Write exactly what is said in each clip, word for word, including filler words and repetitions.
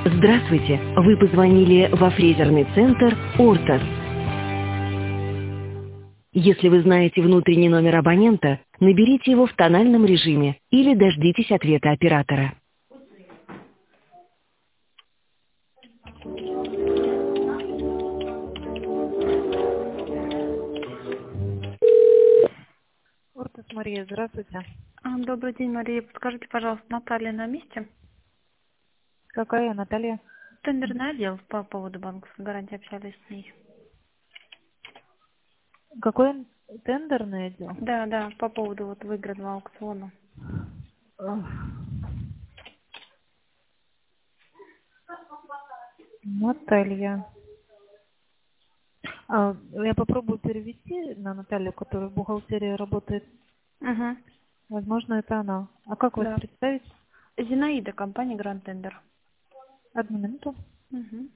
Здравствуйте! Вы позвонили во фрезерный центр «Ортос». Если вы знаете внутренний номер абонента, наберите его в тональном режиме или дождитесь ответа оператора. Ортос, Мария, здравствуйте. А, Добрый день, Мария. Подскажите, пожалуйста, Наталья на месте? Какая Наталья? Тендерный отдел по поводу банковской гарантии, общались с ней. Какой тендерный отдел? Да, да, по поводу вот выигранного аукциона. Ах. Наталья. А, я попробую перевести на Наталью, которая в бухгалтерии работает. Угу. Возможно, это она. А как вас Да. представить? Зинаида, компания Гранд Тендер. Одну минуту. Угу.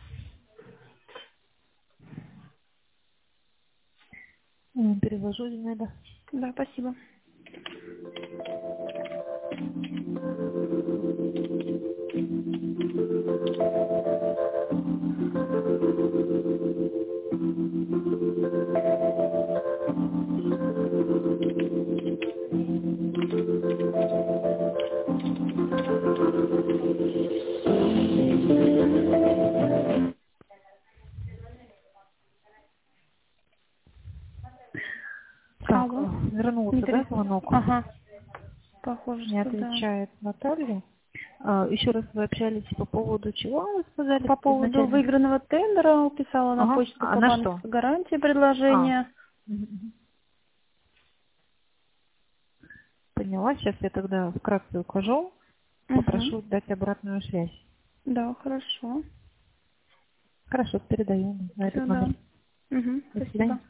М, Перевожу, Зинаида. Да, спасибо. Так, Алло. э, вернулся, да, Интересно. звонок? Ага. Похоже, Не что да. отвечает Наталья. А, еще раз вы общались по поводу чего, вы сказали По поводу изначально? выигранного тендера писала на Ага. почту А по на что? банковской гарантии А. предложение. Мгм. Поняла. Сейчас я тогда вкратце укажу. Угу. Попрошу дать обратную связь. Да, хорошо. Хорошо, передаю на Все, этот да. номер. Угу. До Спасибо. свидания.